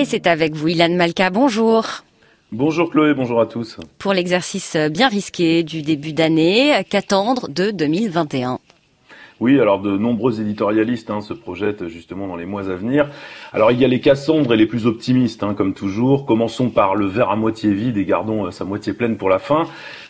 Et c'est avec vous, Ilan Malka, bonjour. Bonjour Chloé, bonjour à tous. Pour l'exercice bien risqué du début d'année, qu'attendre de 2021 ? Oui, alors de nombreux éditorialistes se projettent justement dans les mois à venir. Alors il y a les Cassandres et les plus optimistes, comme toujours. Commençons par le verre à moitié vide et gardons sa moitié pleine pour la fin.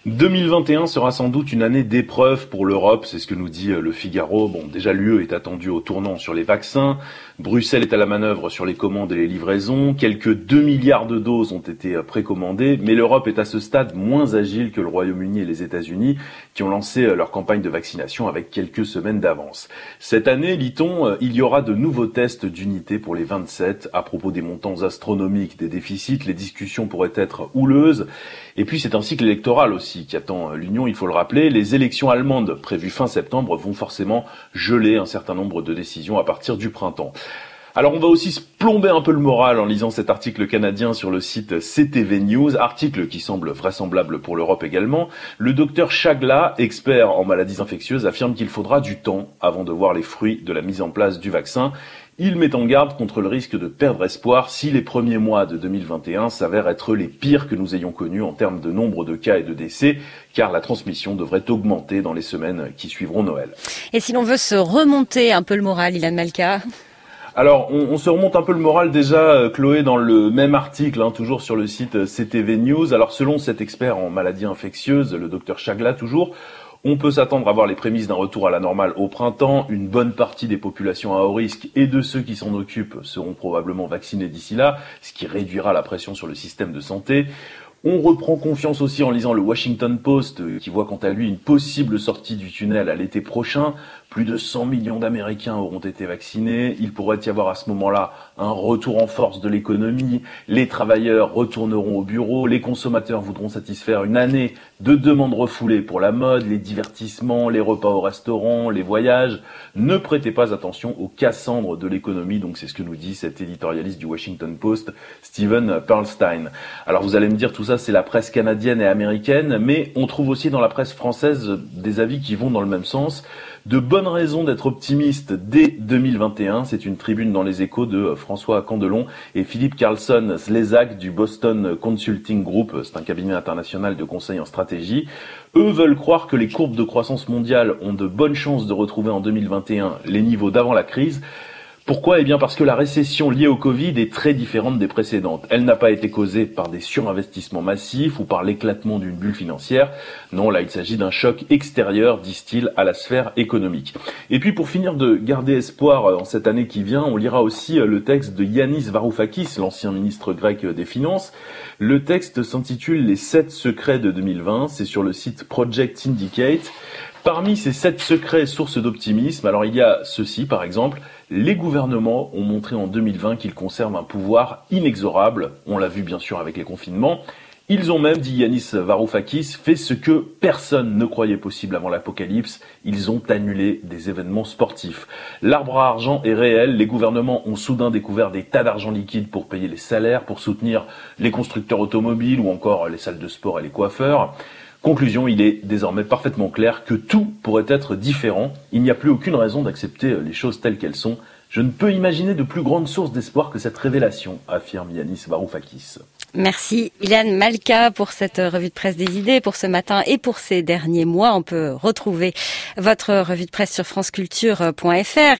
2021 sera sans doute une année d'épreuve pour l'Europe, c'est ce que nous dit le Figaro. Bon, déjà l'UE est attendue au tournant sur les vaccins. Bruxelles est à la manœuvre sur les commandes et les livraisons. Quelques 2 milliards de doses ont été précommandées, mais l'Europe est à ce stade moins agile que le Royaume-Uni et les États-Unis, qui ont lancé leur campagne de vaccination avec quelques semaines d'avance. Cette année, lit-on, il y aura de nouveaux tests d'unité pour les 27. À propos des montants astronomiques des déficits, les discussions pourraient être houleuses. Et puis c'est un cycle électoral aussi qui attend l'Union, il faut le rappeler. Les élections allemandes prévues fin septembre vont forcément geler un certain nombre de décisions à partir du printemps. Alors on va aussi se plomber un peu le moral en lisant cet article canadien sur le site CTV News, article qui semble vraisemblable pour l'Europe également. Le docteur Chagla, expert en maladies infectieuses, affirme qu'il faudra du temps avant de voir les fruits de la mise en place du vaccin. Il met en garde contre le risque de perdre espoir si les premiers mois de 2021 s'avèrent être les pires que nous ayons connus en termes de nombre de cas et de décès, car la transmission devrait augmenter dans les semaines qui suivront Noël. Et si l'on veut se remonter un peu le moral, Ilan Malka ? Alors, on se remonte un peu le moral déjà, Chloé, dans le même article, toujours sur le site CTV News. Alors, selon cet expert en maladies infectieuses, le docteur Chagla toujours, on peut s'attendre à voir les prémices d'un retour à la normale au printemps. Une bonne partie des populations à haut risque et de ceux qui s'en occupent seront probablement vaccinés d'ici là, ce qui réduira la pression sur le système de santé. On reprend confiance aussi en lisant le Washington Post, qui voit quant à lui une possible sortie du tunnel à l'été prochain. Plus de 100 millions d'Américains auront été vaccinés. Il pourrait y avoir à ce moment-là un retour en force de l'économie. Les travailleurs retourneront au bureau. Les consommateurs voudront satisfaire une année de demandes refoulées pour la mode, les divertissements, les repas au restaurant, les voyages. Ne prêtez pas attention aux Cassandres de l'économie. Donc c'est ce que nous dit cet éditorialiste du Washington Post, Steven Perlstein. Alors vous allez me dire, tout ça c'est la presse canadienne et américaine, mais on trouve aussi dans la presse française des avis qui vont dans le même sens. De bonnes raisons d'être optimiste dès 2021, c'est une tribune dans les Échos de François Candelon et Philippe Carlson-Slezak du Boston Consulting Group, c'est un cabinet international de conseil en stratégie. Eux veulent croire que les courbes de croissance mondiale ont de bonnes chances de retrouver en 2021 les niveaux d'avant la crise. Pourquoi ? Eh bien parce que la récession liée au Covid est très différente des précédentes. Elle n'a pas été causée par des surinvestissements massifs ou par l'éclatement d'une bulle financière. Non, là il s'agit d'un choc extérieur, disent-ils, à la sphère économique. Et puis pour finir de garder espoir en cette année qui vient, on lira aussi le texte de Yanis Varoufakis, l'ancien ministre grec des Finances. Le texte s'intitule « Les 7 secrets de 2020 », c'est sur le site Project Syndicate. Parmi ces 7 secrets sources d'optimisme, alors il y a ceci par exemple. Les gouvernements ont montré en 2020 qu'ils conservent un pouvoir inexorable. On l'a vu bien sûr avec les confinements. Ils ont même, dit Yanis Varoufakis, fait ce que personne ne croyait possible avant l'apocalypse. Ils ont annulé des événements sportifs. L'arbre à argent est réel. Les gouvernements ont soudain découvert des tas d'argent liquide pour payer les salaires, pour soutenir les constructeurs automobiles ou encore les salles de sport et les coiffeurs. Conclusion, il est désormais parfaitement clair que tout pourrait être différent. Il n'y a plus aucune raison d'accepter les choses telles qu'elles sont. Je ne peux imaginer de plus grande source d'espoir que cette révélation, affirme Yanis Varoufakis. Merci Ilan Malka pour cette revue de presse des idées pour ce matin et pour ces derniers mois. On peut retrouver votre revue de presse sur franceculture.fr.